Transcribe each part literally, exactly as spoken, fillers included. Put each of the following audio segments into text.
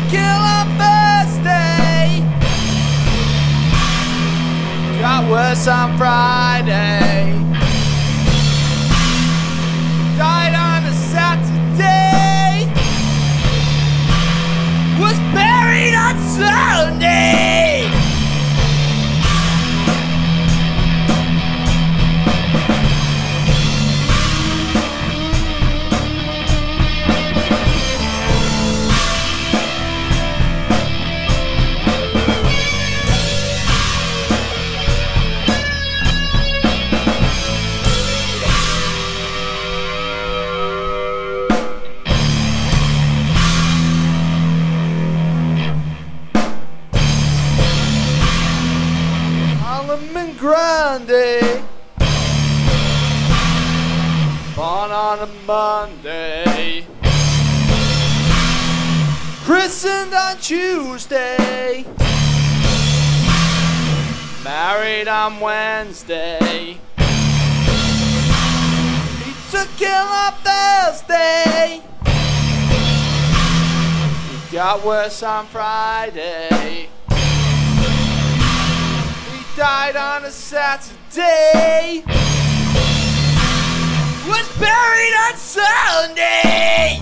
ill on Thursday, got worse on Friday, died on a Saturday, was buried on Sunday. Solomon Grande, born on a Monday, christened on Tuesday, married on Wednesday, he took ill on Thursday, he got worse on Friday, died on a Saturday, was buried on Sunday.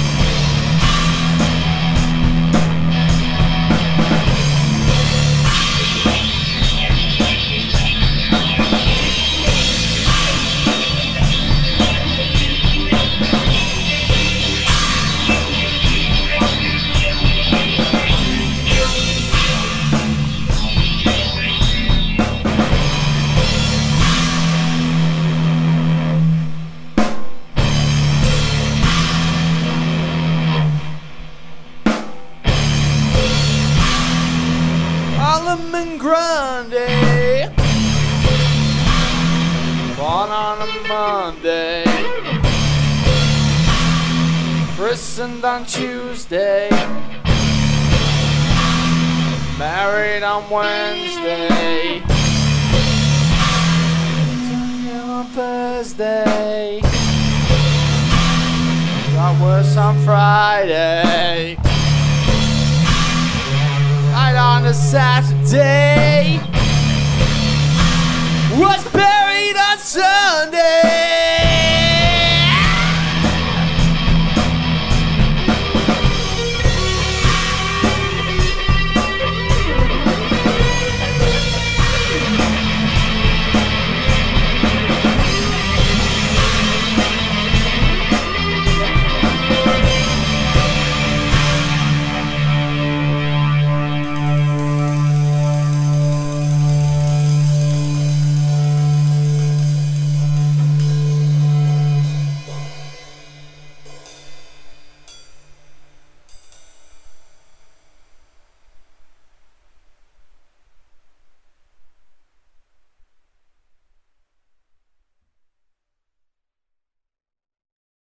Solomon Grande, born on a Monday, christened on Tuesday, married on Wednesday, took ill on Thursday, got worse on Friday, died on a Saturday, was buried on Sunday.